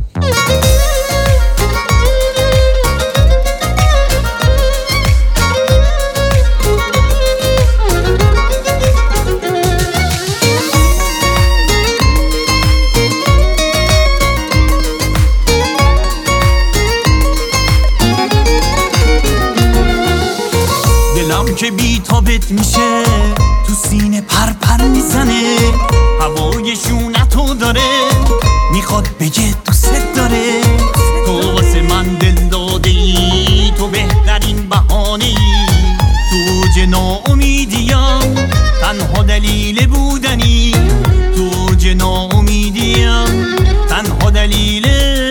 که بی تابت میشه تو سینه پر میزنه، هوای شونتو داره میخواد بگه دوست داره. تو واسه من دل داده ای، تو بهترین بهانه ای، تو اوج ناامیدیم تنها دلیل بودنی، تو اوج ناامیدیم تنها دلیل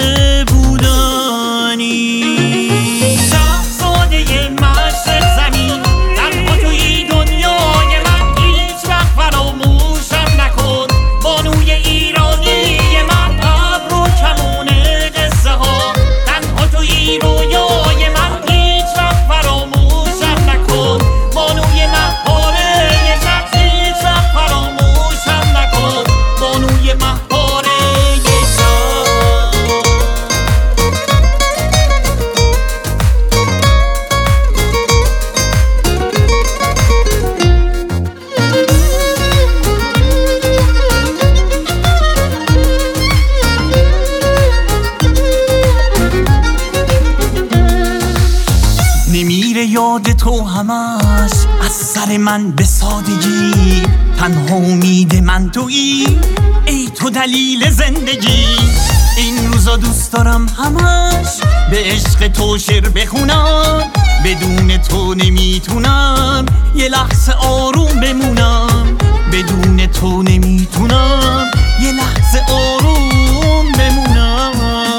بودنی. یاد تو همش از سر من به سادگی، تنها امید من تویی، ای تو دلیل زندگی. این روزا دوست دارم همش به عشق تو شعر بخونم، بدون تو نمیتونم یه لحظه آروم بمونم، بدون تو نمیتونم یه لحظه آروم بمونم.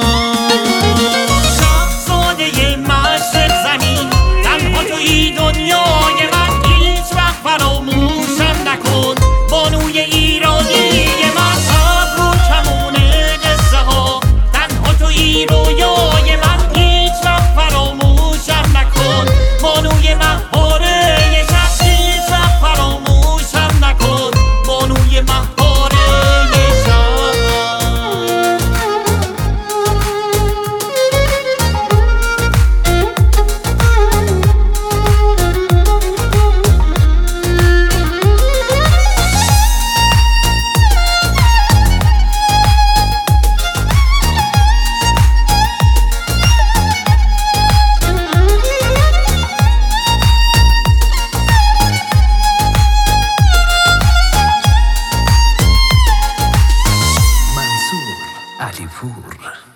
شاهزاده مشرق زمین، توی دنیای من هیچ وقت فراموشم نکن، بانوی ایرانی من، ابرو کمونه قصه ها، تنها توی رویای من هیچ وقت فراموشم نکن، بانوی مهاره شب هیچ وقت فراموشم نکن، بانوی مهاره شب. علی پور